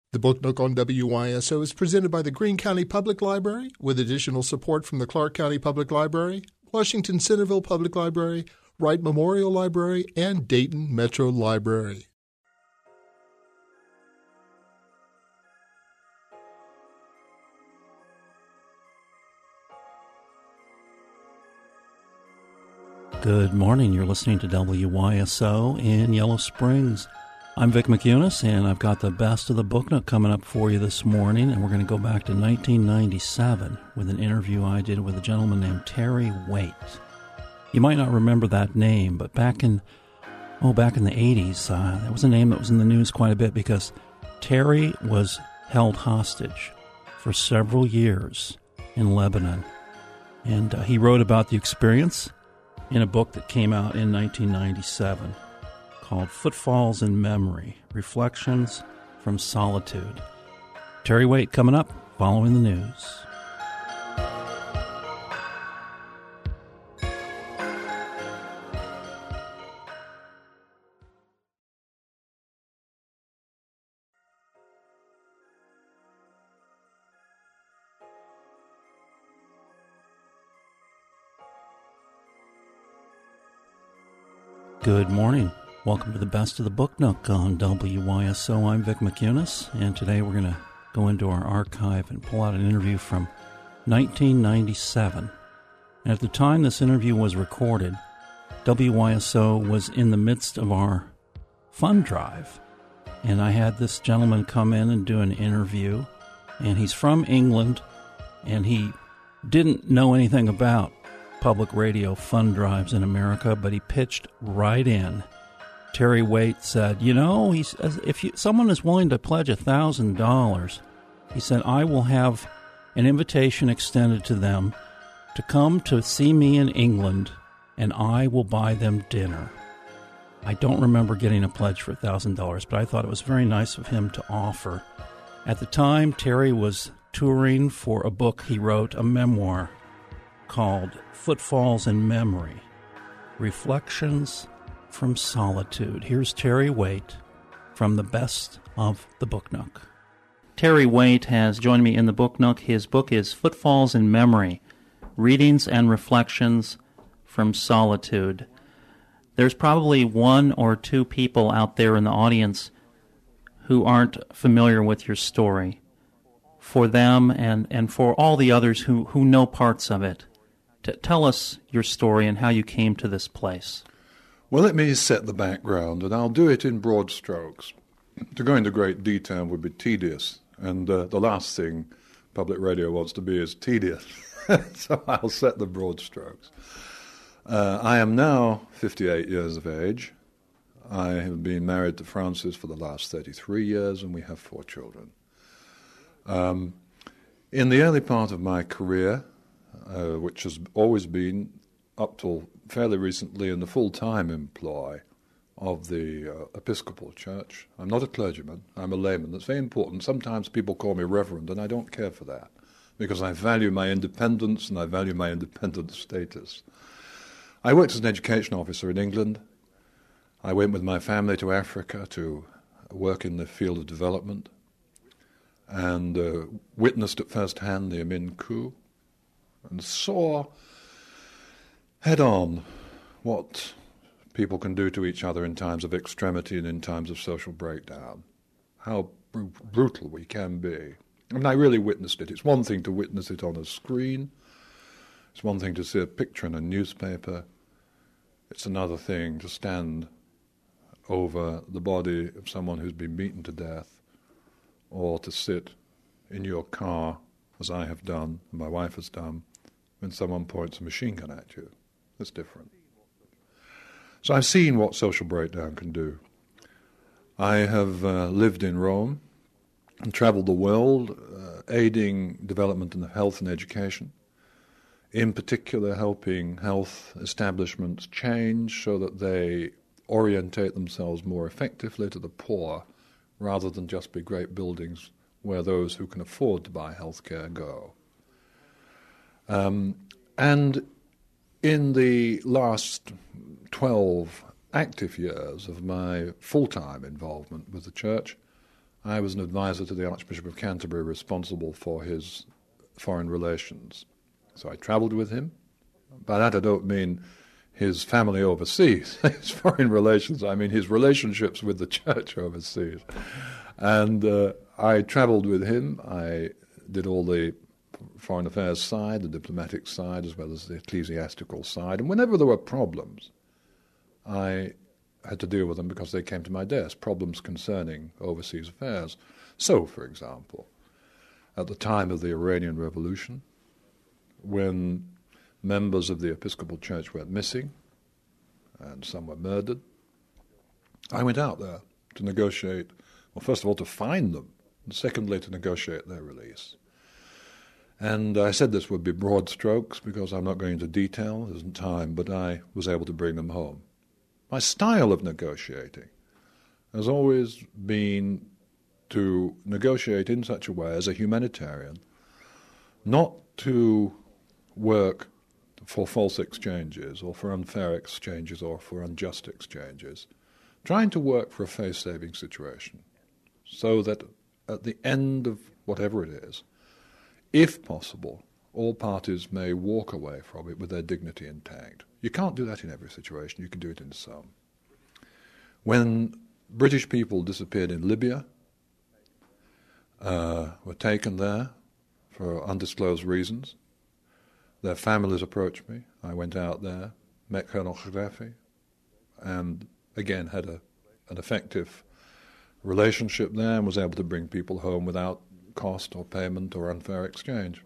The Book Nook on WYSO is presented by the Greene County Public Library with additional support from the Clark County Public Library, Washington Centerville Public Library, Wright Memorial Library, and Dayton Metro Library. Good morning. You're listening to WYSO in Yellow Springs. I'm Vic McUnis, and I've got the best of the Book Nook coming up for you this morning, and we're going to go back to 1997 with an interview I did with a gentleman named Terry Waite. You might not remember that name, but back in the 80s, that was a name that was in the news quite a bit because Terry was held hostage for several years in Lebanon, and he wrote about the experience in a book that came out in 1997 called Footfalls in Memory, Reflections from Solitude. Terry Waite coming up following the news. Good morning. Welcome to the best of the Book Nook on WYSO. I'm Vic McUnis, and today we're going to go into our archive and pull out an interview from 1997. And at the time this interview was recorded, WYSO was in the midst of our fund drive. And I had this gentleman come in and do an interview, and he's from England, and he didn't know anything about public radio fund drives in America, but he pitched right in. Terry Waite said, if someone is willing to pledge $1,000, he said, I will have an invitation extended to them to come to see me in England, and I will buy them dinner. I don't remember getting a pledge for $1,000, but I thought it was very nice of him to offer. At the time, Terry was touring for a book he wrote, a memoir called Footfalls in Memory, Reflections from Solitude. Here's Terry Waite from the best of the Book Nook. Terry Waite has joined me in the Book Nook. His book is Footfalls in Memory, Readings and Reflections from Solitude. There's probably one or two people out there in the audience who aren't familiar with your story. For them and for all the others who know parts of it, tell us your story and how you came to this place. Well, let me set the background, and I'll do it in broad strokes. To go into great detail would be tedious, and the last thing public radio wants to be is tedious. So I'll set the broad strokes. I am now 58 years of age. I have been married to Frances for the last 33 years, and we have 4 children. In the early part of my career, which has always been, up till fairly recently, in the full-time employ of the Episcopal Church. I'm not a clergyman, I'm a layman. That's very important. Sometimes people call me reverend, and I don't care for that, because I value my independence and I value my independent status. I worked as an education officer in England. I went with my family to Africa to work in the field of development and witnessed at first hand the Amin coup and saw head-on what people can do to each other in times of extremity and in times of social breakdown, how brutal we can be. I mean, I really witnessed it. It's one thing to witness it on a screen. It's one thing to see a picture in a newspaper. It's another thing to stand over the body of someone who's been beaten to death, or to sit in your car, as I have done, and my wife has done, when someone points a machine gun at you. It's different. So I've seen what social breakdown can do. I have lived in Rome and traveled the world, aiding development in health and education, in particular helping health establishments change so that they orientate themselves more effectively to the poor, rather than just be great buildings where those who can afford to buy health care go. And in the last 12 active years of my full-time involvement with the church, I was an advisor to the Archbishop of Canterbury responsible for his foreign relations. So I travelled with him. By that I don't mean his family overseas, his foreign relations, I mean his relationships with the church overseas. And I travelled with him. I did all the foreign affairs side, the diplomatic side, as well as the ecclesiastical side. And whenever there were problems, I had to deal with them because they came to my desk, problems concerning overseas affairs. So, for example, at the time of the Iranian Revolution, when members of the Episcopal Church went missing and some were murdered, I went out there to negotiate, well, first of all, to find them, and secondly, to negotiate their release. And I said this would be broad strokes because I'm not going into detail, there isn't time, but I was able to bring them home. My style of negotiating has always been to negotiate in such a way as a humanitarian, not to work for false exchanges or for unfair exchanges or for unjust exchanges, trying to work for a faith-saving situation so that at the end of whatever it is, if possible, all parties may walk away from it with their dignity intact. You can't do that in every situation, you can do it in some. When British people disappeared in Libya, were taken there for undisclosed reasons, their families approached me. I went out there, met Colonel Gaddafi, and again had an effective relationship there and was able to bring people home without cost or payment or unfair exchange.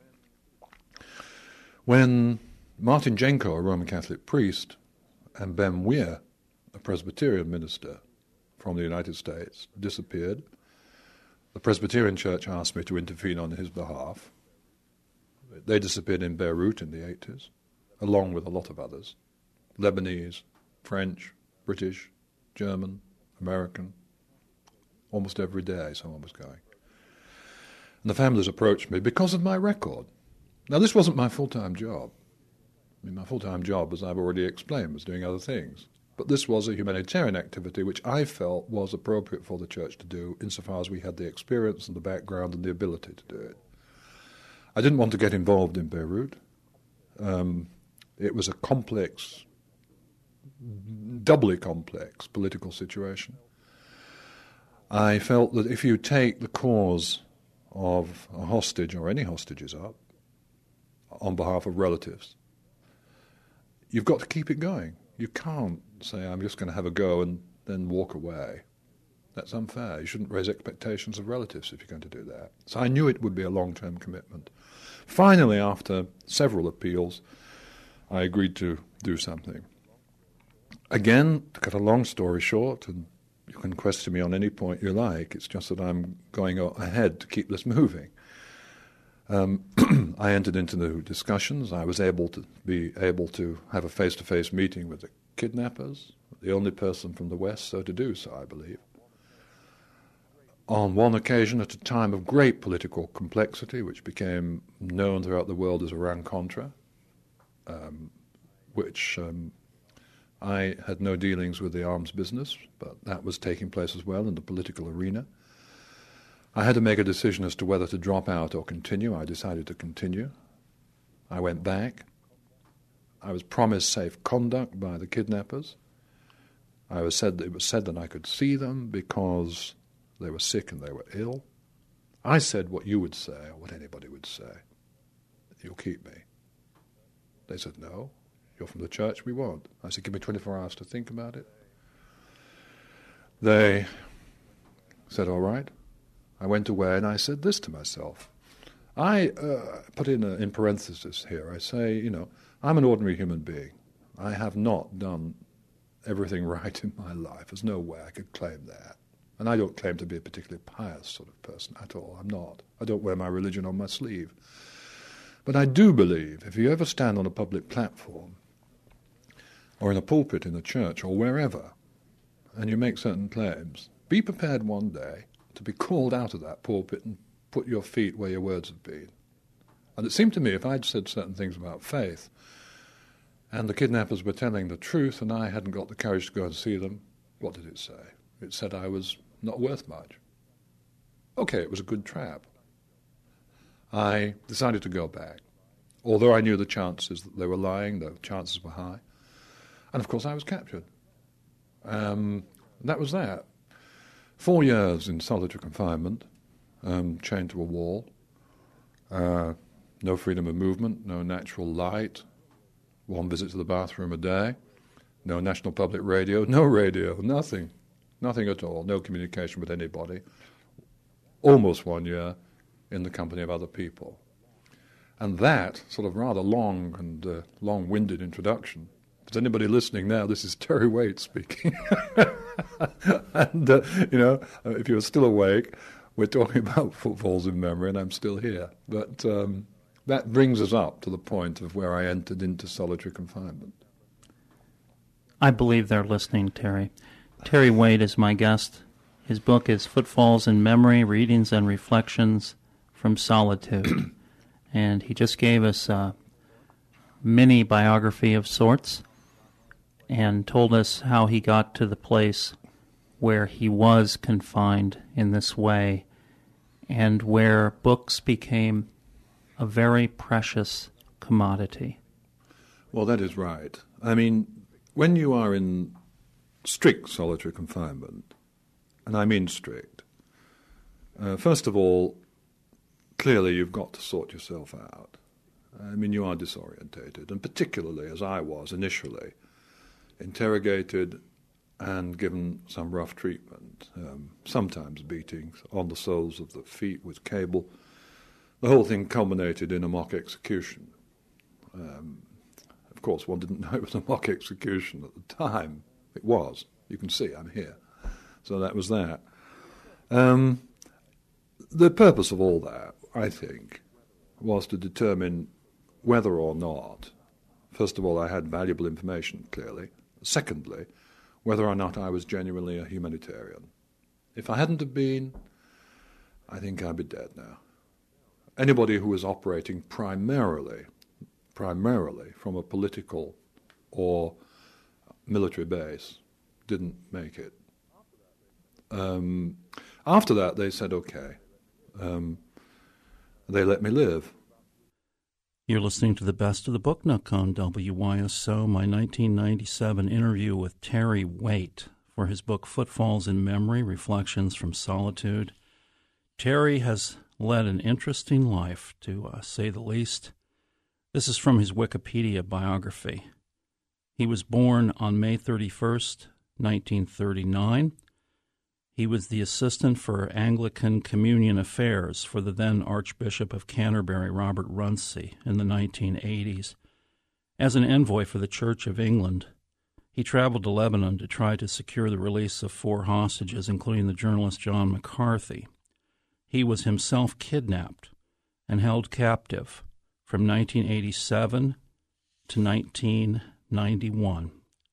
When Martin Jenko, a Roman Catholic priest, and Ben Weir, a Presbyterian minister from the United States, disappeared, the Presbyterian Church asked me to intervene on his behalf. They disappeared in Beirut in the 80s, along with a lot of others, Lebanese, French, British, German, American. Almost every day someone was going. And the families approached me because of my record. Now, this wasn't my full-time job. I mean, my full-time job, as I've already explained, was doing other things. But this was a humanitarian activity which I felt was appropriate for the church to do insofar as we had the experience and the background and the ability to do it. I didn't want to get involved in Beirut. It was a complex, doubly complex political situation. I felt that if you take the cause of a hostage or any hostages up on behalf of relatives, you've got to keep it going. You can't say, I'm just going to have a go and then walk away. That's unfair. You shouldn't raise expectations of relatives if you're going to do that. So I knew it would be a long-term commitment. Finally, after several appeals, I agreed to do something. Again, to cut a long story short, and you can question me on any point you like, it's just that I'm going ahead to keep this moving. I entered into the discussions. I was able to have a face-to-face meeting with the kidnappers, the only person from the West so to do so, I believe. On one occasion, at a time of great political complexity, which became known throughout the world as Iran-Contra, which I had no dealings with the arms business, but that was taking place as well in the political arena. I had to make a decision as to whether to drop out or continue. I decided to continue. I went back. I was promised safe conduct by the kidnappers. It was said that I could see them because they were sick and they were ill. I said what you would say or what anybody would say. You'll keep me. They said, no, you're from the church, we won't. I said, give me 24 hours to think about it. They said, all right. I went away and I said this to myself. I put in parentheses here, I say, I'm an ordinary human being. I have not done everything right in my life. There's no way I could claim that. And I don't claim to be a particularly pious sort of person at all. I'm not. I don't wear my religion on my sleeve. But I do believe if you ever stand on a public platform or in a pulpit in a church or wherever and you make certain claims, be prepared one day to be called out of that pulpit and put your feet where your words have been. And it seemed to me if I'd said certain things about faith and the kidnappers were telling the truth and I hadn't got the courage to go and see them, what did it say? It said I was not worth much. Okay, it was a good trap. I decided to go back, although I knew the chances that they were lying, the chances were high. And of course I was captured. That was that. 4 years in solitary confinement, chained to a wall, no freedom of movement, no natural light, 1 visit to the bathroom a day, no national public radio, nothing at all, no communication with anybody. Almost 1 year in the company of other people. And that sort of rather long and long-winded introduction. If there's anybody listening now, this is Terry Waite speaking. And, if you're still awake, we're talking about Footfalls in Memory, and I'm still here. But that brings us up to the point of where I entered into solitary confinement. I believe they're listening, Terry. Terry Waite is my guest. His book is Footfalls in Memory, Readings and Reflections from Solitude. And he just gave us a mini biography of sorts and told us how he got to the place where he was confined in this way and where books became a very precious commodity. Well, that is right. I mean, when you are in strict solitary confinement, and I mean strict, first of all, clearly you've got to sort yourself out. I mean, you are disorientated, and particularly as I was initially, interrogated and given some rough treatment, sometimes beatings on the soles of the feet with cable. The whole thing culminated in a mock execution. Of course, one didn't know it was a mock execution at the time. It was. You can see I'm here. So that was that. The purpose of all that, I think, was to determine whether or not, first of all, I had valuable information, clearly. Secondly, whether or not I was genuinely a humanitarian. If I hadn't have been, I think I'd be dead now. Anybody who was operating primarily from a political or military base didn't make it. After that, they said, okay. They let me live. You're listening to the Best of the Book Nook on WYSO, my 1997 interview with Terry Waite for his book Footfalls in Memory, Reflections from Solitude. Terry has led an interesting life, to say the least. This is from his Wikipedia biography. He was born on May 31st, 1939. He was the assistant for Anglican Communion Affairs for the then Archbishop of Canterbury, Robert Runcie, in the 1980s. As an envoy for the Church of England, he traveled to Lebanon to try to secure the release of 4 hostages, including the journalist John McCarthy. He was himself kidnapped and held captive from 1987 to 1991.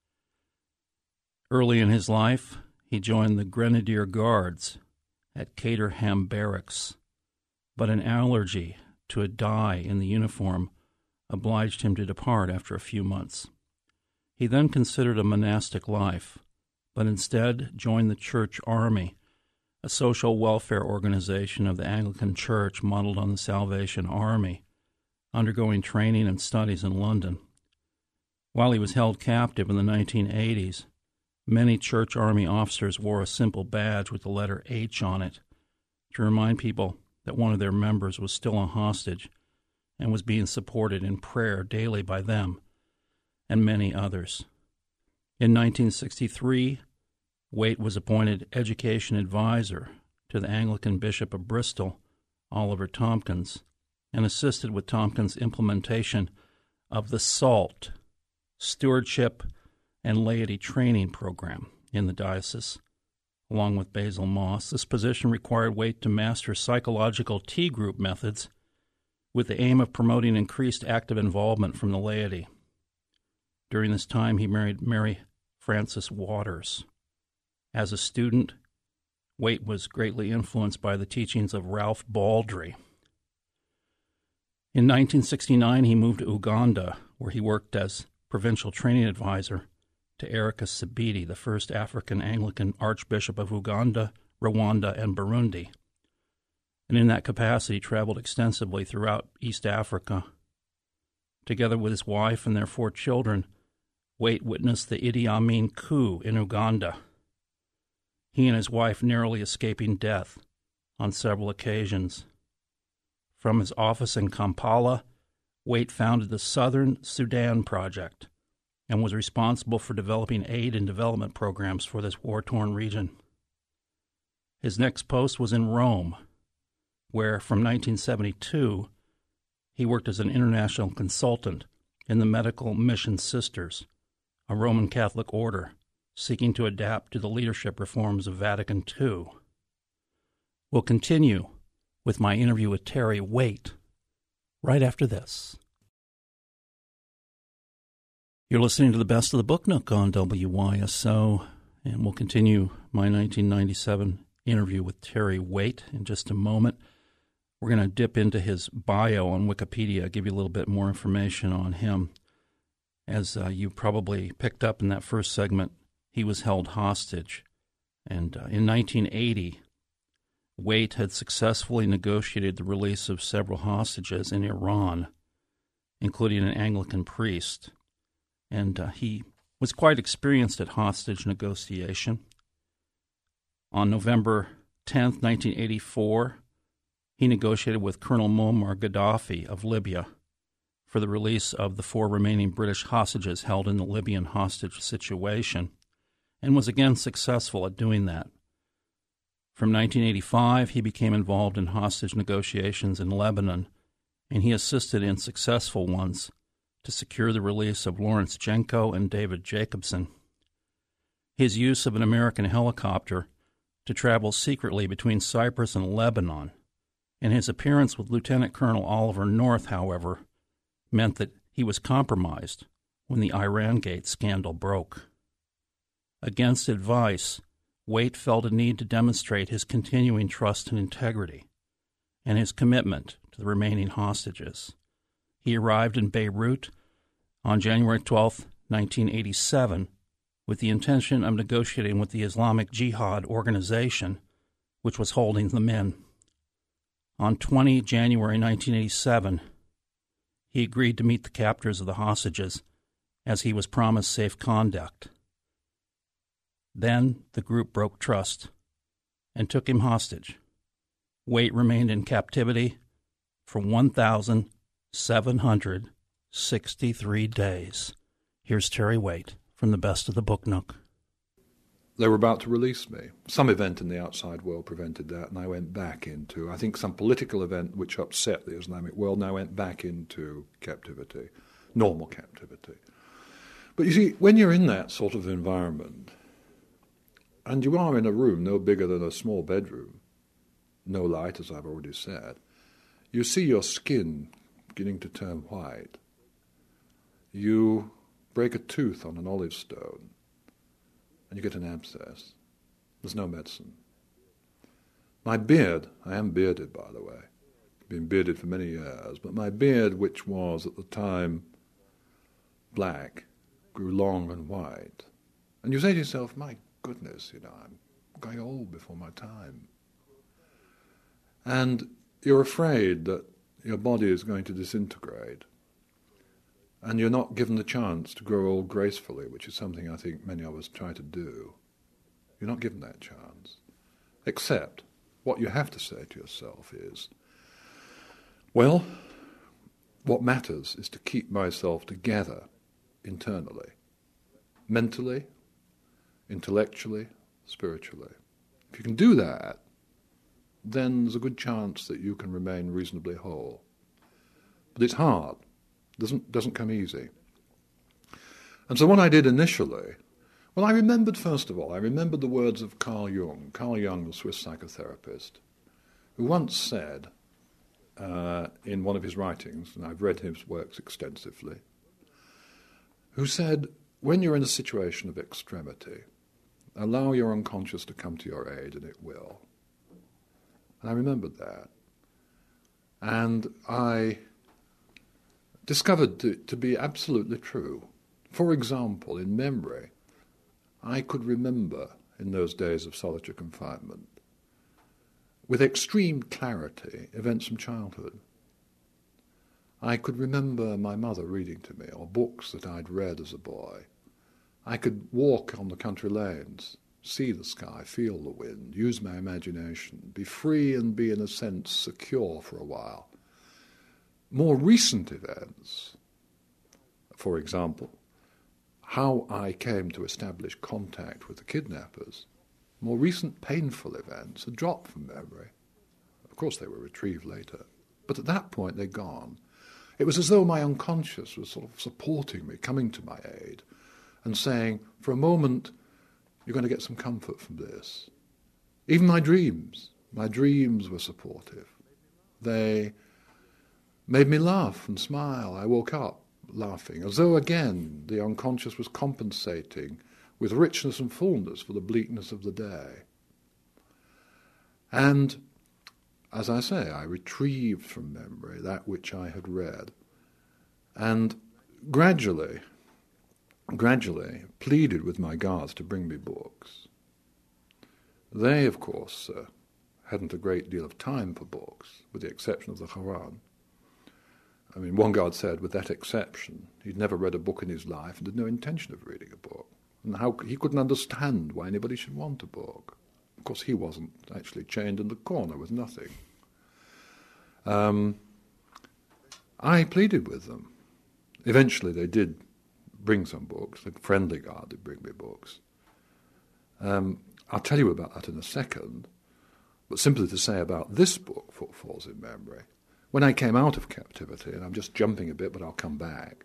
Early in his life, he joined the Grenadier Guards at Caterham Barracks, but an allergy to a dye in the uniform obliged him to depart after a few months. He then considered a monastic life, but instead joined the Church Army, a social welfare organization of the Anglican Church modeled on the Salvation Army, undergoing training and studies in London. While he was held captive in the 1980s, many Church Army officers wore a simple badge with the letter H on it to remind people that one of their members was still a hostage and was being supported in prayer daily by them and many others. In 1963, Waite was appointed education advisor to the Anglican Bishop of Bristol, Oliver Tompkins, and assisted with Tompkins' implementation of the SALT, Stewardship and Laity Training Program, in the diocese, along with Basil Moss. This position required Waite to master psychological T-group methods with the aim of promoting increased active involvement from the laity. During this time, he married Mary Frances Waters. As a student, Waite was greatly influenced by the teachings of Ralph Baldry. In 1969, he moved to Uganda, where he worked as provincial training advisor to Erica Sabiti, the first African Anglican Archbishop of Uganda, Rwanda, and Burundi. and in that capacity traveled extensively throughout East Africa. Together with his wife and their 4 children, Waite witnessed the Idi Amin coup in Uganda, he and his wife narrowly escaping death on several occasions. From his office in Kampala, Waite founded the Southern Sudan Project and was responsible for developing aid and development programs for this war-torn region. His next post was in Rome, where from 1972 he worked as an international consultant in the Medical Mission Sisters, a Roman Catholic order seeking to adapt to the leadership reforms of Vatican II. We'll continue with my interview with Terry Waite right after this. You're listening to the Best of the Book Nook on WYSO, and we'll continue my 1997 interview with Terry Waite in just a moment. We're going to dip into his bio on Wikipedia, give you a little bit more information on him. As you probably picked up in that first segment, he was held hostage. And in 1980, Waite had successfully negotiated the release of several hostages in Iran, including an Anglican priest. And he was quite experienced at hostage negotiation. On November 10th, 1984, he negotiated with Colonel Muammar Gaddafi of Libya for the release of the 4 remaining British hostages held in the Libyan hostage situation, and was again successful at doing that. From 1985, he became involved in hostage negotiations in Lebanon, and he assisted in successful ones to secure the release of Lawrence Jenko and David Jacobson. His use of an American helicopter to travel secretly between Cyprus and Lebanon, and his appearance with Lieutenant Colonel Oliver North, however, meant that he was compromised when the Iran-Gate scandal broke. Against advice, Waite felt a need to demonstrate his continuing trust and integrity and his commitment to the remaining hostages. He arrived in Beirut on January 12, 1987, with the intention of negotiating with the Islamic Jihad organization, which was holding the men. On 20 January 1987, he agreed to meet the captors of the hostages, as he was promised safe conduct. Then the group broke trust and took him hostage. Waite remained in captivity for 1,763 days. Here's Terry Waite from the Best of the Book Nook. They were about to release me. Some event in the outside world prevented that, and I went back into, I think, some political event which upset the Islamic world, and I went back into captivity, normal captivity. But you see, when you're in that sort of environment, and you are in a room no bigger than a small bedroom, no light, as I've already said, you see your skin beginning to turn white. You break a tooth on an olive stone, and you get an abscess. There's no medicine. My beard, I am bearded, by the way, been bearded for many years, but my beard, which was at the time black, grew long and white. And you say to yourself, my goodness, I'm going old before my time. And you're afraid that your body is going to disintegrate, and you're not given the chance to grow old gracefully, which is something I think many of us try to do. You're not given that chance. Except what you have to say to yourself is, well, what matters is to keep myself together internally, mentally, intellectually, spiritually. If you can do that, then there's a good chance that you can remain reasonably whole. But it's hard. Doesn't come easy. And so what I did initially, well, I remembered, first of all, the words of Carl Jung. Carl Jung, the Swiss psychotherapist, who once said in one of his writings, and I've read his works extensively, who said, when you're in a situation of extremity, allow your unconscious to come to your aid, and it will. And I remembered that. And I discovered to be absolutely true. For example, in memory, I could remember in those days of solitary confinement with extreme clarity, events from childhood. I could remember my mother reading to me, or books that I'd read as a boy. I could walk on the country lanes, see the sky, feel the wind, use my imagination, be free and be, in a sense, secure for a while. More recent events, for example, how I came to establish contact with the kidnappers, more recent painful events had dropped from memory. Of course, they were retrieved later, but at that point they'd gone. It was as though my unconscious was sort of supporting me, coming to my aid, and saying, for a moment, you're going to get some comfort from this. Even my dreams were supportive. They made me laugh and smile. I woke up laughing, as though again the unconscious was compensating with richness and fullness for the bleakness of the day. And, as I say, I retrieved from memory that which I had read, and gradually pleaded with my guards to bring me books. They, of course, hadn't a great deal of time for books, with the exception of the Quran. I mean, one guard said, with that exception, he'd never read a book in his life and had no intention of reading a book. And how he couldn't understand why anybody should want a book. Of course, he wasn't actually chained in the corner with nothing. I pleaded with them. Eventually, they did bring some books. The friendly guard did bring me books. I'll tell you about that in a second, but simply to say about this book, Footfalls in Memory, when I came out of captivity, and I'm just jumping a bit, but I'll come back,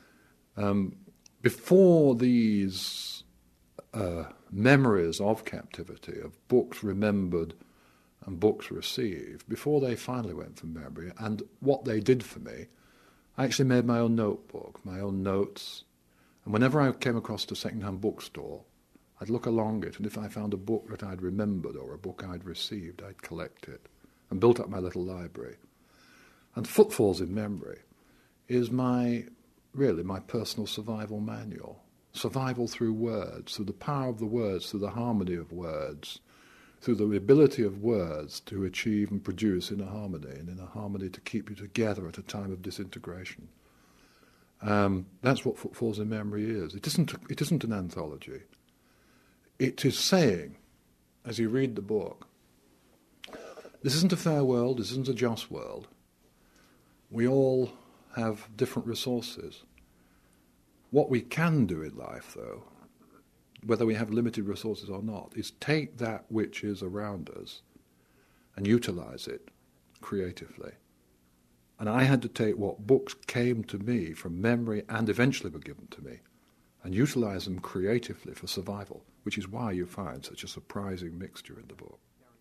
before these memories of captivity, of books remembered and books received, before they finally went from memory, and what they did for me, I actually made my own notebook, my own notes, and whenever I came across a second-hand bookstore, I'd look along it, and if I found a book that I'd remembered or a book I'd received, I'd collect it, and built up my little library. And Footfalls in Memory is really my personal survival manual. Survival through words, through the power of the words, through the harmony of words, through the ability of words to achieve and produce in a harmony, and in a harmony to keep you together at a time of disintegration. That's what Footfalls in Memory is. It isn't an anthology. It is saying, as you read the book, this isn't a fair world, this isn't a just world. We all have different resources. What we can do in life, though, whether we have limited resources or not, is take that which is around us and utilize it creatively. And I had to take what books came to me from memory and eventually were given to me and utilize them creatively for survival, which is why you find such a surprising mixture in the book.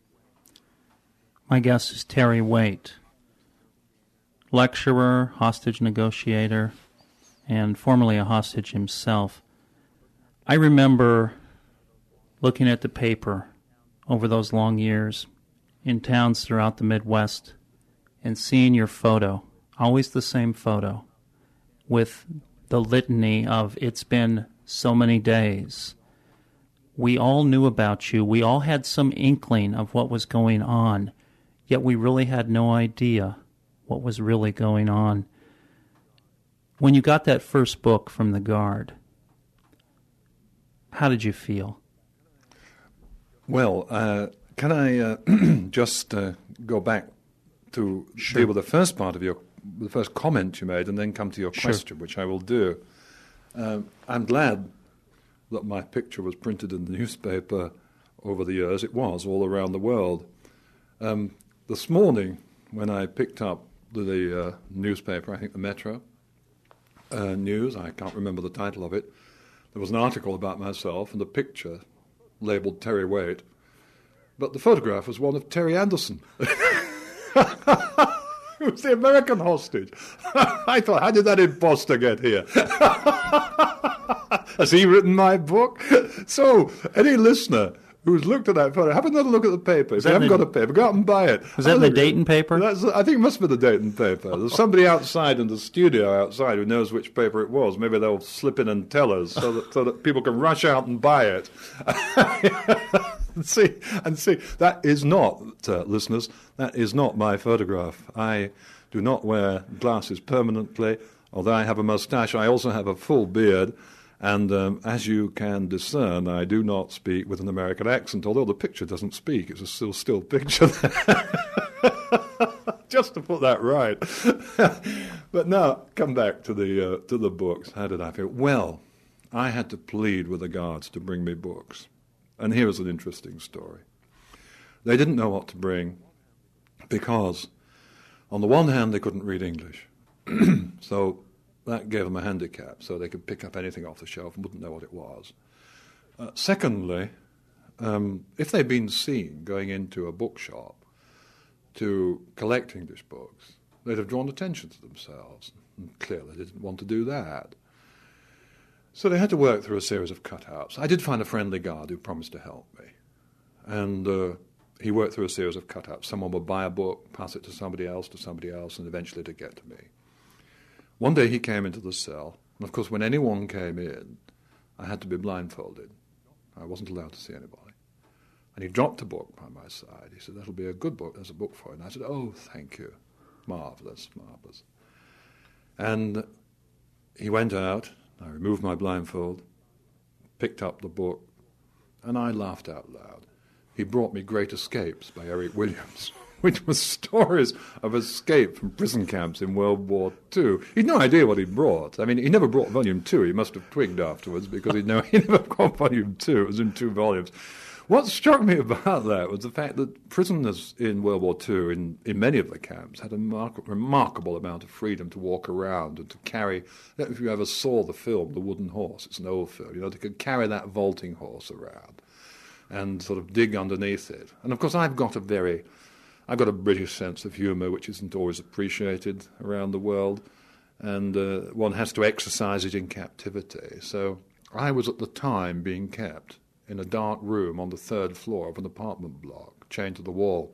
My guest is Terry Waite, lecturer, hostage negotiator, and formerly a hostage himself. I remember looking at the paper over those long years in towns throughout the Midwest and seeing your photo, always the same photo, with the litany of "it's been so many days." We all knew about you. We all had some inkling of what was going on, yet we really had no idea what was really going on. When you got that first book from the guard, how did you feel? Well, can I just go back to deal with the first part of the first comment you made, and then come to your question, which I will do. I'm glad that my picture was printed in the newspaper over the years. It was all around the world. This morning, when I picked up the newspaper, I think the Metro News, I can't remember the title of it, there was an article about myself and a picture labelled Terry Waite, but the photograph was one of Terry Anderson. It was the American hostage. I thought, how did that imposter get here? Has he written my book? So, any listener who's looked at that photo, have another look at the paper. If you haven't got a paper, go out and buy it. Was that in the Dayton paper? I think it must be the Dayton paper. There's somebody outside in the studio outside who knows which paper it was. Maybe they'll slip in and tell us so that people can rush out and buy it. and see, that is not, listeners, that is not my photograph. I do not wear glasses permanently. Although I have a moustache, I also have a full beard. And as you can discern, I do not speak with an American accent, although the picture doesn't speak. It's a still picture there. Just to put that right. But now, come back to the books. How did I feel? Well, I had to plead with the guards to bring me books. And here is an interesting story. They didn't know what to bring because, on the one hand, they couldn't read English. So that gave them a handicap, so they could pick up anything off the shelf and wouldn't know what it was. Secondly, if they'd been seen going into a bookshop to collect English books, they'd have drawn attention to themselves. And clearly they didn't want to do that. So they had to work through a series of cutouts. I did find a friendly guard who promised to help me. And he worked through a series of cutouts. Someone would buy a book, pass it to somebody else, and eventually to get to me. One day he came into the cell, and of course when anyone came in, I had to be blindfolded. I wasn't allowed to see anybody. And he dropped a book by my side. He said, "That'll be a good book, there's a book for it." And I said, "Oh, thank you. Marvellous, marvellous." And he went out, I removed my blindfold, picked up the book, and I laughed out loud. He brought me Great Escapes by Eric Williams, which was stories of escape from prison camps in World War II. He'd no idea what he brought. I mean, he never brought Volume 2. He must have twigged afterwards because he never got Volume 2. It was in 2 volumes. What struck me about that was the fact that prisoners in World War II, in many of the camps, had a remarkable amount of freedom to walk around and to carry. I don't know if you ever saw the film, The Wooden Horse. It's an old film. You know, they could carry that vaulting horse around and sort of dig underneath it. And, of course, I've got a British sense of humour which isn't always appreciated around the world, and one has to exercise it in captivity. So I was at the time being kept in a dark room on the 3rd floor of an apartment block, chained to the wall.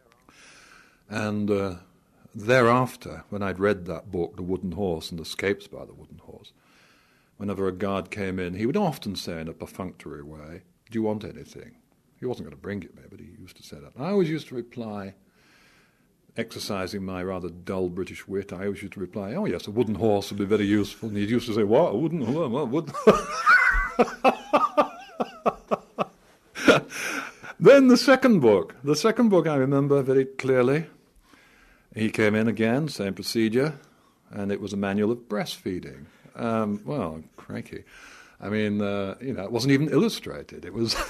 And thereafter, when I'd read that book, The Wooden Horse and Escapes by the Wooden Horse, whenever a guard came in, he would often say in a perfunctory way, "Do you want anything?" He wasn't going to bring it me, but he used to say that. And I always used to reply, exercising my rather dull British wit, I always used to reply, "Oh yes, a wooden horse would be very useful." And he used to say, "What? A wooden horse? What? Wooden?" Then the second book I remember very clearly. He came in again, same procedure, and it was a manual of breastfeeding. Well, crikey. I mean, it wasn't even illustrated. It was...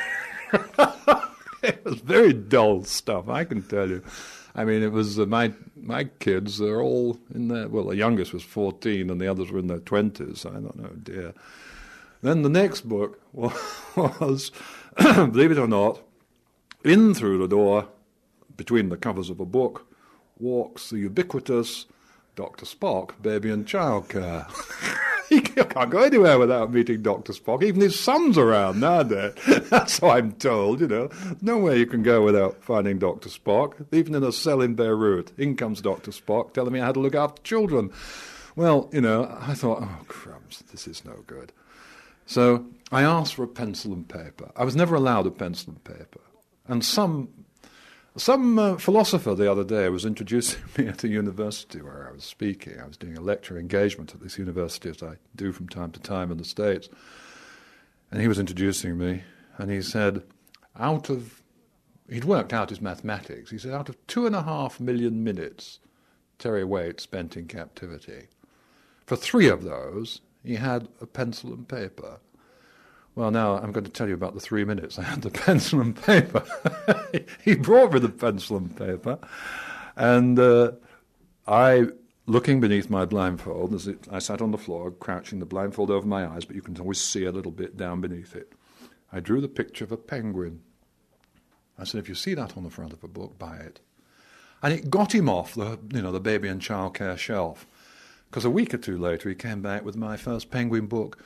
It was very dull stuff, I can tell you. I mean, it was my kids are all in their, well, the youngest was 14 and the others were in their 20s. I don't know, dear. Then the next book was, believe it or not, in through the door, between the covers of a book, walks the ubiquitous Dr. Spock, Baby and Childcare. You can't go anywhere without meeting Dr. Spock. Even his son's around nowadays. That's how I'm told, Nowhere you can go without finding Dr. Spock, even in a cell in Beirut. In comes Dr. Spock telling me how to look after children. Well, I thought, oh, crumbs, this is no good. So I asked for a pencil and paper. I was never allowed a pencil and paper. And some philosopher the other day was introducing me at a university where I was speaking. I was doing a lecture engagement at this university, as I do from time to time in the States. And he was introducing me, and he said, he'd worked out his mathematics. He said, out of 2.5 million minutes Terry Waite spent in captivity, for 3 of those, he had a pencil and paper. Well, now I'm going to tell you about the 3 minutes I had the pencil and paper. He brought me the pencil and paper, and I, looking beneath my blindfold, I sat on the floor, crouching the blindfold over my eyes, but you can always see a little bit down beneath it. I drew the picture of a penguin. I said, "If you see that on the front of a book, buy it." And it got him off the Baby and Childcare shelf, because a week or 2 later he came back with my first penguin book,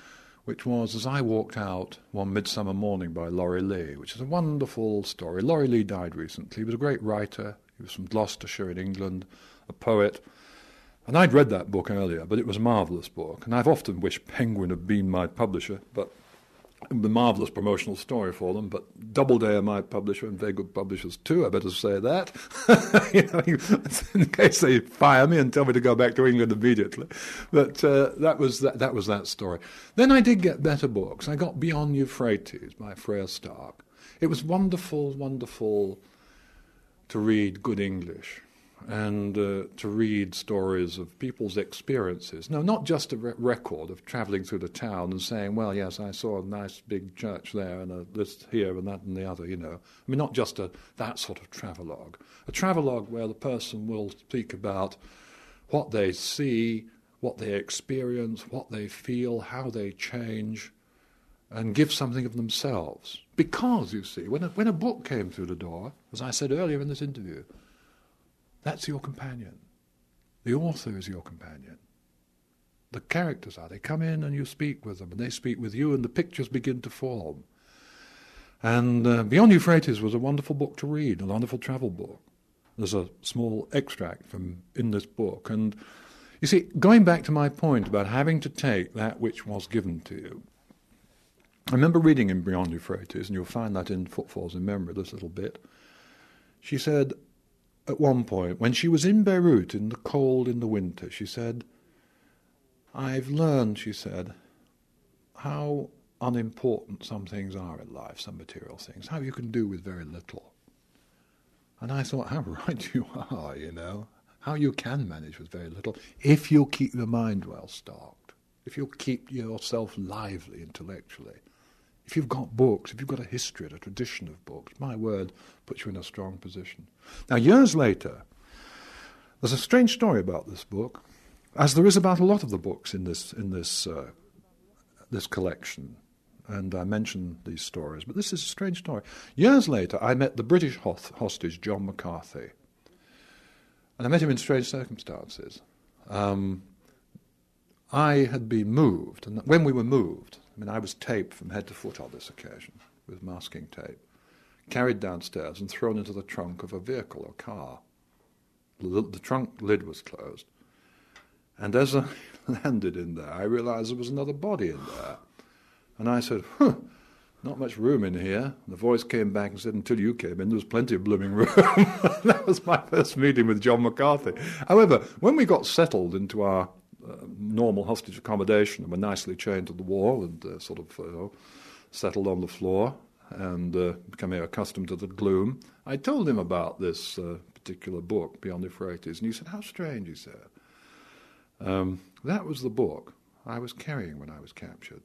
which was As I Walked Out One Midsummer Morning by Laurie Lee, which is a wonderful story. Laurie Lee died recently. He was a great writer. He was from Gloucestershire in England, a poet. And I'd read that book earlier, but it was a marvellous book. And I've often wished Penguin had been my publisher, but it would be a marvellous promotional story for them. But Doubleday are my publisher, and very good publishers too, I better say that. In case they fire me and tell me to go back to England immediately. But that was that story. Then I did get better books. I got Beyond Euphrates by Freya Stark. It was wonderful, wonderful to read good English and to read stories of people's experiences. No, not just a record of travelling through the town and saying, well, yes, I saw a nice big church there and a this here and that and the other, I mean, not just that sort of travelogue. A travelogue where the person will speak about what they see, what they experience, what they feel, how they change, and give something of themselves. Because, you see, when a book came through the door, as I said earlier in this interview, that's your companion. The author is your companion. The characters are. They come in and you speak with them, and they speak with you, and the pictures begin to form. And Beyond Euphrates was a wonderful book to read, a wonderful travel book. There's a small extract from in this book. And you see, going back to my point about having to take that which was given to you, I remember reading in Beyond Euphrates, and you'll find that in Footfalls in Memory, this little bit. She said, at one point, when she was in Beirut in the cold in the winter, she said, I've learned, she said, how unimportant some things are in life, some material things, how you can do with very little. And I thought, how right you are, how you can manage with very little if you keep your mind well stocked, if you keep yourself lively intellectually. If you've got books, if you've got a history and a tradition of books, my word, puts you in a strong position. Now, years later, there's a strange story about this book, as there is about a lot of the books in this collection. And I mentioned these stories, but this is a strange story. Years later, I met the British hostage, John McCarthy. And I met him in strange circumstances. I had been moved, and when we were moved, I was taped from head to foot on this occasion with masking tape, carried downstairs and thrown into the trunk of a vehicle or car. The trunk lid was closed. And as I landed in there, I realized there was another body in there. And I said, not much room in here. And the voice came back and said, until you came in, there was plenty of blooming room. That was my first meeting with John McCarthy. However, when we got settled into our normal hostage accommodation and were nicely chained to the wall and settled on the floor and becoming accustomed to the gloom, I told him about this particular book, Beyond Euphrates, and he said, how strange, he said. That was the book I was carrying when I was captured.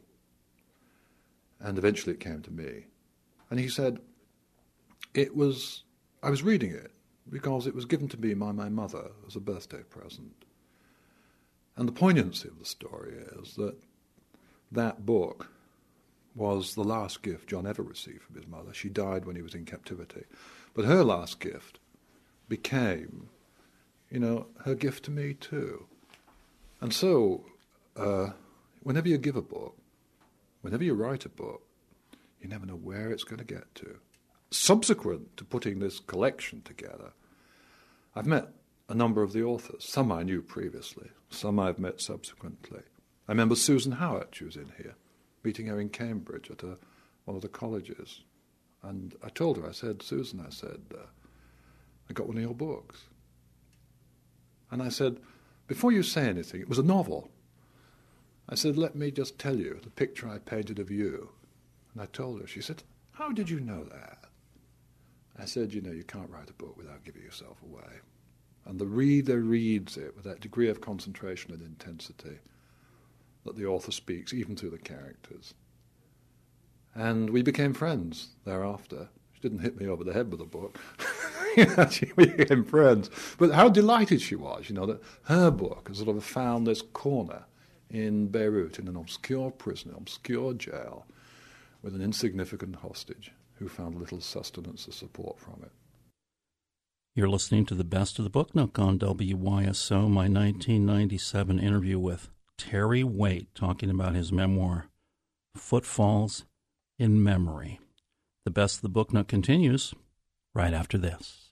And eventually it came to me. And he said, I was reading it because it was given to me by my mother as a birthday present. And the poignancy of the story is that that book was the last gift John ever received from his mother. She died when he was in captivity. But her last gift became, her gift to me too. And so, whenever you give a book, whenever you write a book, you never know where it's going to get to. Subsequent to putting this collection together, I've met a number of the authors. Some I knew previously, some I've met subsequently. I remember Susan Howard, she was in here, meeting her in Cambridge at one of the colleges. And I told her, I said, Susan, I got one of your books. And I said, before you say anything, it was a novel. I said, let me just tell you the picture I painted of you. And I told her, she said, how did you know that? I said, you can't write a book without giving yourself away. And the reader reads it with that degree of concentration and intensity that the author speaks, even through the characters. And we became friends thereafter. She didn't hit me over the head with a book. We became friends. But how delighted she was, that her book has sort of found this corner in Beirut, in an obscure prison, an obscure jail, with an insignificant hostage who found little sustenance or support from it. You're listening to the Best of the Book Nook on WYSO, my 1997 interview with Terry Waite, talking about his memoir, Footfalls in Memory. The Best of the Book Nook continues right after this.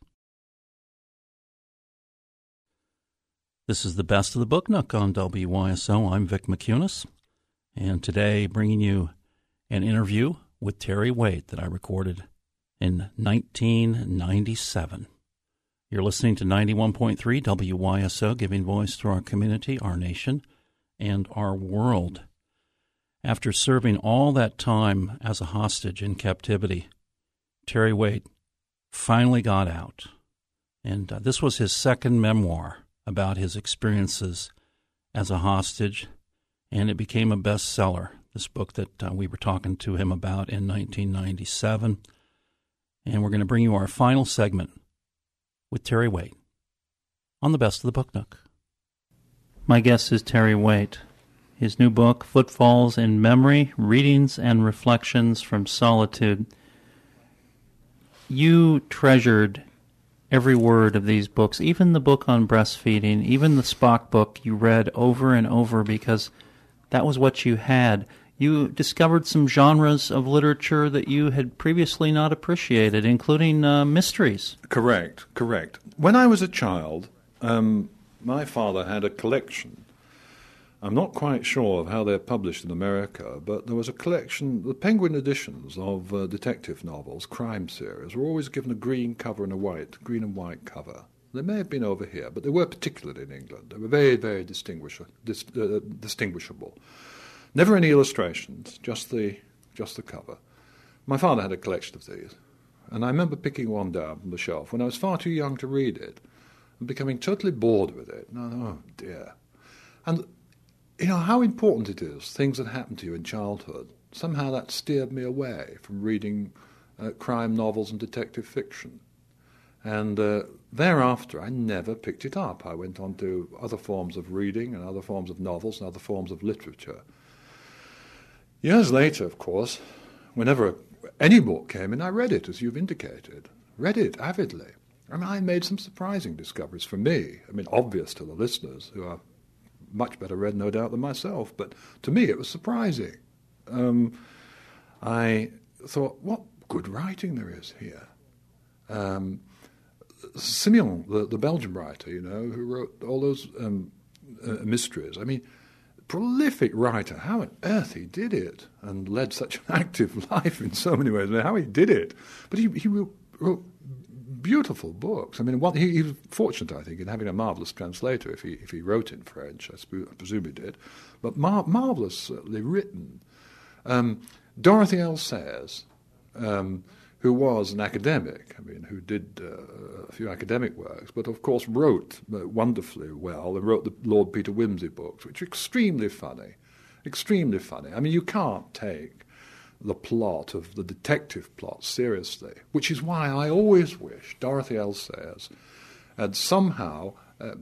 This is the Best of the Book Nook on WYSO. I'm Vic McCunis, and today bringing you an interview with Terry Waite that I recorded in 1997. You're listening to 91.3 WYSO, giving voice to our community, our nation, and our world. After serving all that time as a hostage in captivity, Terry Waite finally got out. And this was his second memoir about his experiences as a hostage, and it became a bestseller, this book that we were talking to him about in 1997. And we're going to bring you our final segment with Terry Waite on the Best of the Book Nook. My guest is Terry Waite. His new book, Footfalls in Memory, Readings and Reflections from Solitude. You treasured every word of these books, even the book on breastfeeding, even the Spock book you read over and over because that was what you had. You discovered some genres of literature that you had previously not appreciated, including mysteries. Correct. When I was a child, my father had a collection. I'm not quite sure of how they're published in America, but there was a collection, the Penguin editions of detective novels, crime series, were always given a green cover and green and white cover. They may have been over here, but they were particularly in England. They were very, very distinguishable. Never any illustrations, just the cover. My father had a collection of these, and I remember picking one down from the shelf when I was far too young to read it and becoming totally bored with it. Oh, dear. And you know how important it is, things that happen to you in childhood. Somehow that steered me away from reading crime novels and detective fiction. And thereafter, I never picked it up. I went on to other forms of reading and other forms of novels and other forms of literature. Years later, of course, whenever any book came in, I read it, as you've indicated. Read it avidly. I mean, I made some surprising discoveries for me. I mean, obvious to the listeners, who are much better read, no doubt, than myself. But to me, it was surprising. I thought, what good writing there is here. Simeon, the Belgian writer, who wrote all those mysteries. I mean, prolific writer. How on earth he did it and led such an active life in so many ways. I mean, how he did it. But he wrote beautiful books. I mean, he was fortunate, I think, in having a marvellous translator if he wrote in French. I presume he did. But marvellously written. Dorothy L. Sayers, who was an academic, who did a few academic works, but of course wrote wonderfully well and wrote the Lord Peter Wimsey books, which are extremely funny. Extremely funny. I mean, you can't take the plot of the detective plot seriously, which is why I always wish Dorothy L. Sayers had somehow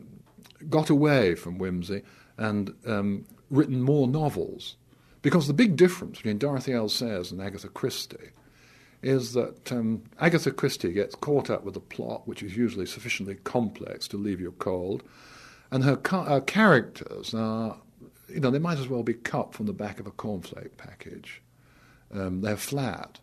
got away from Wimsey and written more novels. Because the big difference between Dorothy L. Sayers and Agatha Christie is that Agatha Christie gets caught up with a plot which is usually sufficiently complex to leave you cold, and her characters are, they might as well be cut from the back of a cornflake package. They're flat.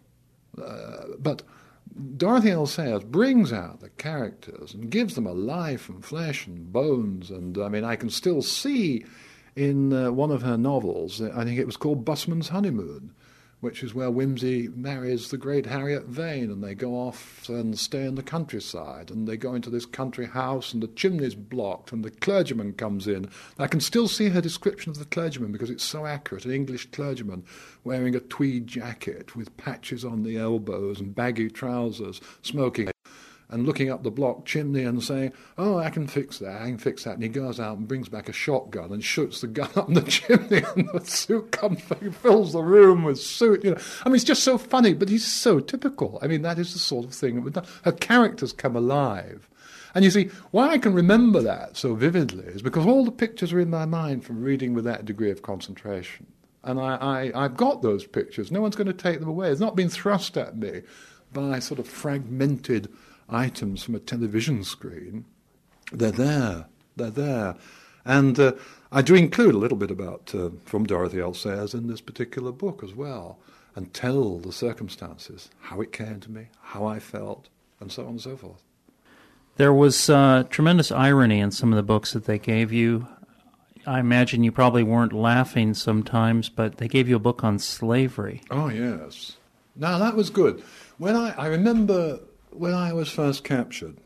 But Dorothy L. Sayers brings out the characters and gives them a life and flesh and bones. And, I can still see in one of her novels, I think it was called Busman's Honeymoon, which is where Wimsey marries the great Harriet Vane, and they go off and stay in the countryside, and they go into this country house, and the chimney's blocked, and the clergyman comes in. I can still see her description of the clergyman because it's so accurate, an English clergyman wearing a tweed jacket with patches on the elbows and baggy trousers, smoking, and looking up the block chimney and saying, "Oh, I can fix that. And he goes out and brings back a shotgun and shoots the gun up the chimney, and the soot comes, he fills the room with soot. It's just so funny, but he's so typical. That is the sort of thing. Her characters come alive. And you see, why I can remember that so vividly is because all the pictures are in my mind from reading with that degree of concentration. And I've got those pictures. No one's going to take them away. It's not been thrust at me by sort of fragmented items from a television screen. They're there. And I do include a little bit about from Dorothy L. Sayers in this particular book as well, and tell the circumstances, how it came to me, how I felt, and so on and so forth. There was tremendous irony in some of the books that they gave you. I imagine you probably weren't laughing sometimes, but they gave you a book on slavery. Oh, yes. Now, that was good. I remember when I was first captured,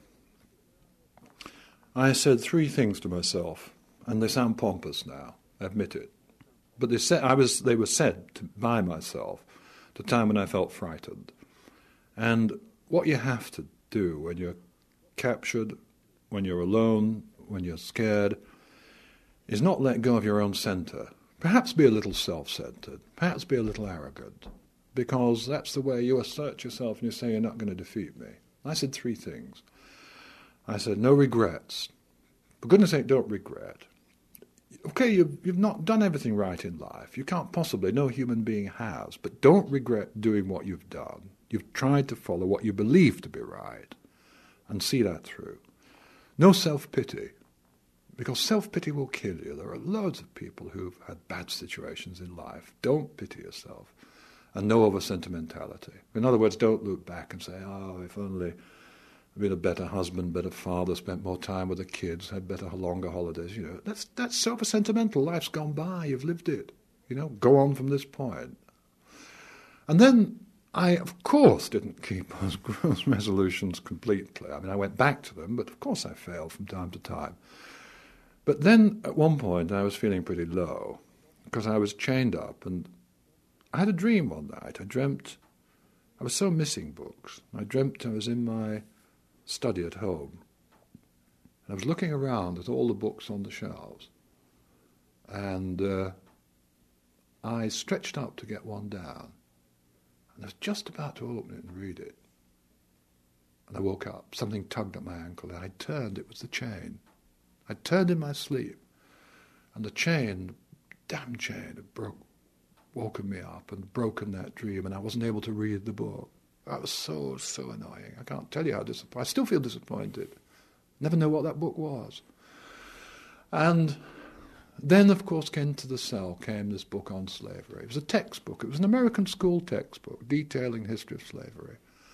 I said three things to myself, and they sound pompous now, I admit it. But they were said by myself at a time when I felt frightened. And what you have to do when you're captured, when you're alone, when you're scared, is not let go of your own centre. Perhaps be a little self-centred, perhaps be a little arrogant, because that's the way you assert yourself and you say, you're not going to defeat me. I said three things. I said, no regrets. For goodness sake, don't regret. Okay, you've not done everything right in life. You can't possibly, no human being has, but don't regret doing what you've done. You've tried to follow what you believe to be right and see that through. No self-pity, because self-pity will kill you. There are loads of people who've had bad situations in life. Don't pity yourself. And no over-sentimentality. In other words, don't look back and say, oh, if only I'd been a better husband, better father, spent more time with the kids, had better, longer holidays. You know, that's over-sentimental. Life's gone by. You've lived it. You know, go on from this point. And then I, of course, didn't keep those resolutions completely. I mean, I went back to them, but of course I failed from time to time. But then, at one point, I was feeling pretty low, because I was chained up, and I had a dream one night. I dreamt, I was so missing books. I dreamt I was in my study at home, and I was looking around at all the books on the shelves, and I stretched up to get one down, and I was just about to open it and read it, and I woke up. Something tugged at my ankle, and I turned. It was the chain. I turned in my sleep, and the chain, damn chain, had woken me up and broken that dream, and I wasn't able to read the book. That was so annoying. I can't tell you how disappointed. I still feel disappointed. Never know what that book was. And then, of course, into the cell came this book on slavery. It was a textbook. It was an American school textbook detailing the history of slavery.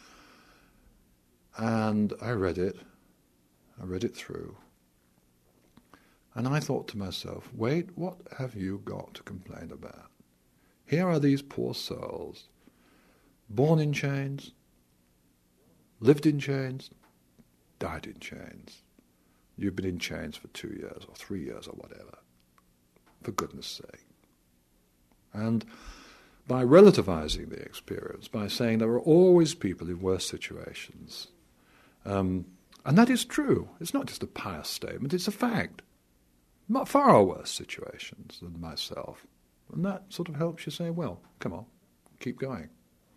And I read it. I read it through. And I thought to myself, wait, what have you got to complain about? Here are these poor souls, born in chains, lived in chains, died in chains. You've been in chains for 2 years or 3 years or whatever. For goodness sake. And by relativizing the experience, by saying there are always people in worse situations, and that is true. It's not just a pious statement, it's a fact. Far worse situations than myself. And that sort of helps you say, well, come on, keep going.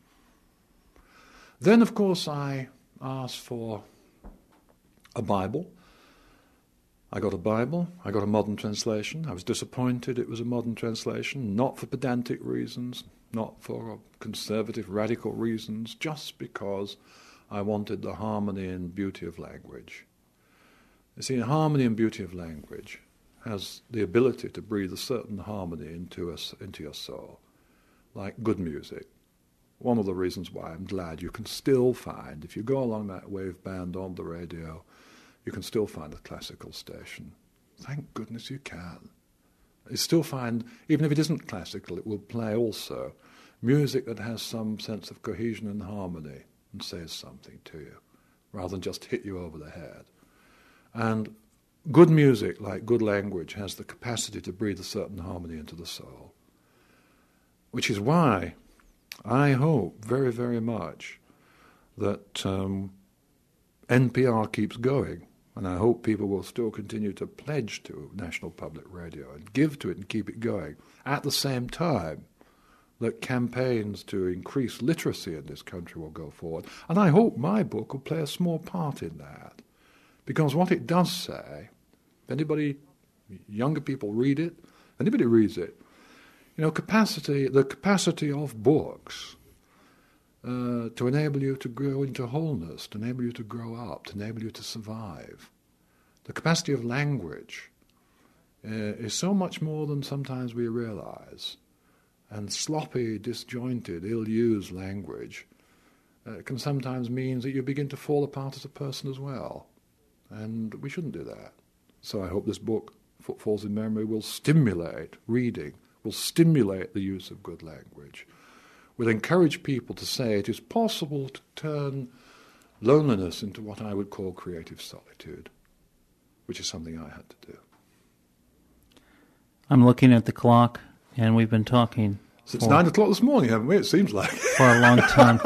Then, of course, I asked for a Bible. I got a Bible. I got a modern translation. I was disappointed it was a modern translation, not for pedantic reasons, not for conservative, radical reasons, just because I wanted the harmony and beauty of language. You see, harmony and beauty of language has the ability to breathe a certain harmony into your soul, like good music. One of the reasons why I'm glad you can still find, if you go along that wave band on the radio, you can still find a classical station. Thank goodness you can. You still find, even if it isn't classical, it will play also music that has some sense of cohesion and harmony and says something to you, rather than just hit you over the head. And good music, like good language, has the capacity to breathe a certain harmony into the soul. Which is why I hope very, very much that NPR keeps going, and I hope people will still continue to pledge to National Public Radio and give to it and keep it going, at the same time that campaigns to increase literacy in this country will go forward. And I hope my book will play a small part in that, because what it does say, if anybody, younger people read it, anybody reads it, you know, the capacity of books to enable you to grow into wholeness, to enable you to grow up, to enable you to survive. The capacity of language is so much more than sometimes we realize. And sloppy, disjointed, ill-used language can sometimes mean that you begin to fall apart as a person as well. And we shouldn't do that. So I hope this book, Footfalls in Memory, will stimulate reading, will stimulate the use of good language, will encourage people to say it is possible to turn loneliness into what I would call creative solitude, which is something I had to do. I'm looking at the clock, and we've been talking since 9 o'clock this morning, haven't we? It seems like. For a long time.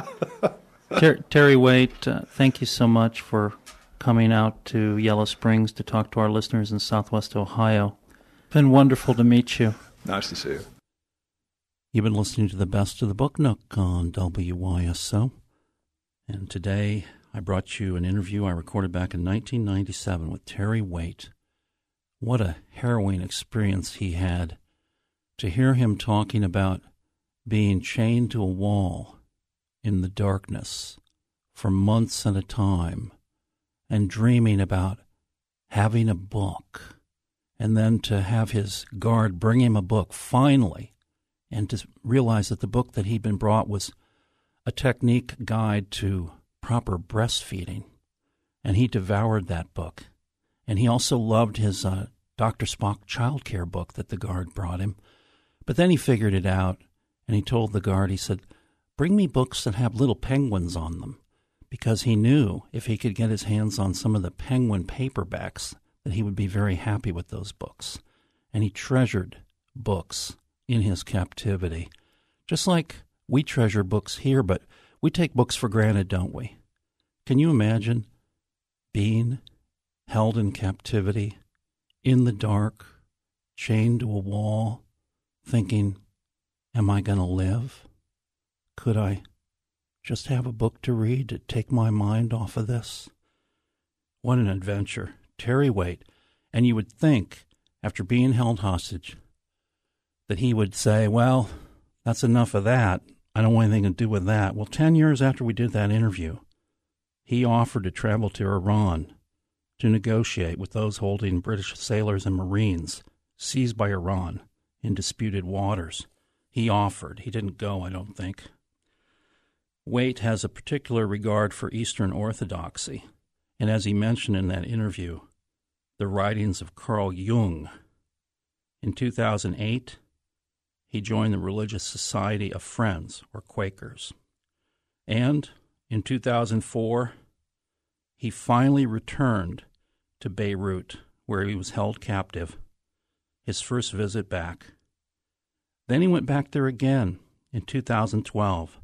Terry Waite, thank you so much for coming out to Yellow Springs to talk to our listeners in Southwest Ohio. It's been wonderful to meet you. Nice to see you. You've been listening to the Best of the Book Nook on WYSO. And today I brought you an interview I recorded back in 1997 with Terry Waite. What a harrowing experience he had. To hear him talking about being chained to a wall in the darkness for months at a time and dreaming about having a book, and then to have his guard bring him a book finally, and to realize that the book that he'd been brought was a technique guide to proper breastfeeding, and he devoured that book. And he also loved his Dr. Spock childcare book that the guard brought him. But then he figured it out, and he told the guard, he said, bring me books that have little penguins on them, because he knew if he could get his hands on some of the penguin paperbacks that he would be very happy with those books. And he treasured books in his captivity, just like we treasure books here, but we take books for granted, don't we? Can you imagine being held in captivity, in the dark, chained to a wall, thinking, am I going to live? Could I just have a book to read to take my mind off of this? What an adventure. Terry Waite. And you would think, after being held hostage, that he would say, well, that's enough of that. I don't want anything to do with that. Well, 10 years after we did that interview, he offered to travel to Iran to negotiate with those holding British sailors and Marines seized by Iran in disputed waters. He offered. He didn't go, I don't think. Waite has a particular regard for Eastern Orthodoxy, and as he mentioned in that interview, the writings of Carl Jung. In 2008, he joined the Religious Society of Friends, or Quakers. And in 2004, he finally returned to Beirut, where he was held captive, his first visit back. Then he went back there again in 2012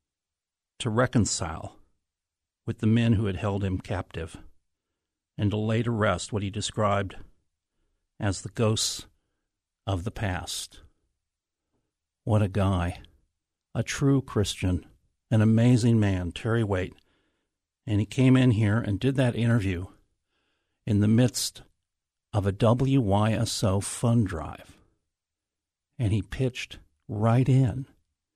to reconcile with the men who had held him captive and to lay to rest what he described as the ghosts of the past. What a guy, a true Christian, an amazing man, Terry Waite. And he came in here and did that interview in the midst of a WYSO fund drive. And he pitched right in.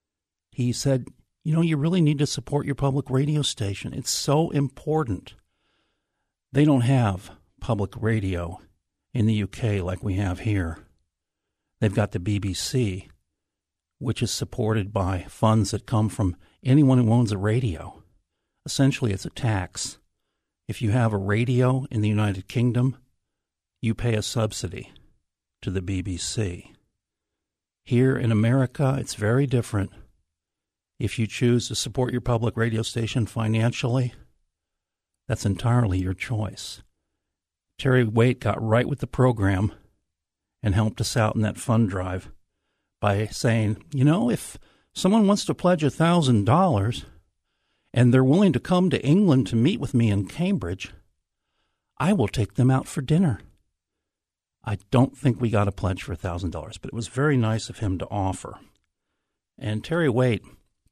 He said, you know, you really need to support your public radio station. It's so important. They don't have public radio in the UK like we have here. They've got the BBC, which is supported by funds that come from anyone who owns a radio. Essentially, it's a tax. If you have a radio in the United Kingdom, you pay a subsidy to the BBC. Here in America, it's very different. If you choose to support your public radio station financially, that's entirely your choice. Terry Waite got right with the program and helped us out in that fund drive by saying, you know, if someone wants to pledge $1,000 and they're willing to come to England to meet with me in Cambridge, I will take them out for dinner. I don't think we got a pledge for $1,000, but it was very nice of him to offer. And Terry Waite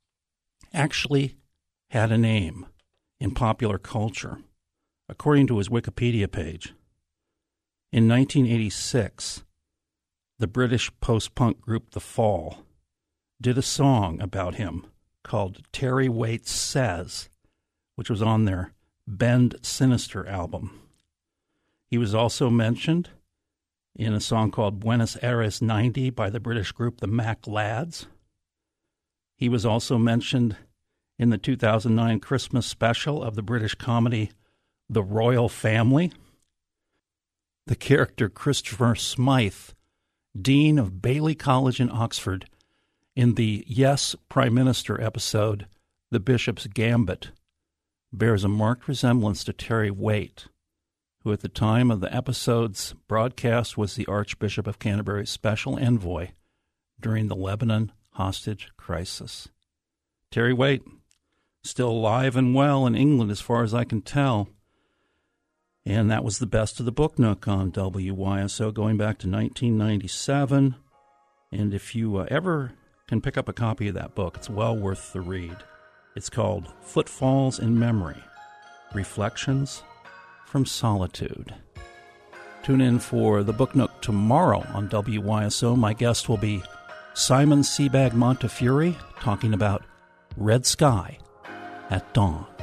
actually had a name in popular culture, according to his Wikipedia page. In 1986, the British post-punk group The Fall did a song about him called Terry Waite Says, which was on their Bend Sinister album. He was also mentioned in a song called Buenos Aires 90 by the British group the Mac Lads. He was also mentioned in the 2009 Christmas special of the British comedy The Royal Family. The character Christopher Smythe, Dean of Bailey College in Oxford, in the Yes, Prime Minister episode, The Bishop's Gambit, bears a marked resemblance to Terry Waite, who at the time of the episode's broadcast was the Archbishop of Canterbury's special envoy during the Lebanon hostage crisis. Terry Waite, still alive and well in England as far as I can tell. And that was the best of the Book Nook on WYSO going back to 1997. And if you ever can pick up a copy of that book, it's well worth the read. It's called Footfalls in Memory, Reflections from Solitude. Tune in for the Book Nook tomorrow on WYSO. My guest will be Simon Sebag Montefiore talking about Red Sky at Dawn.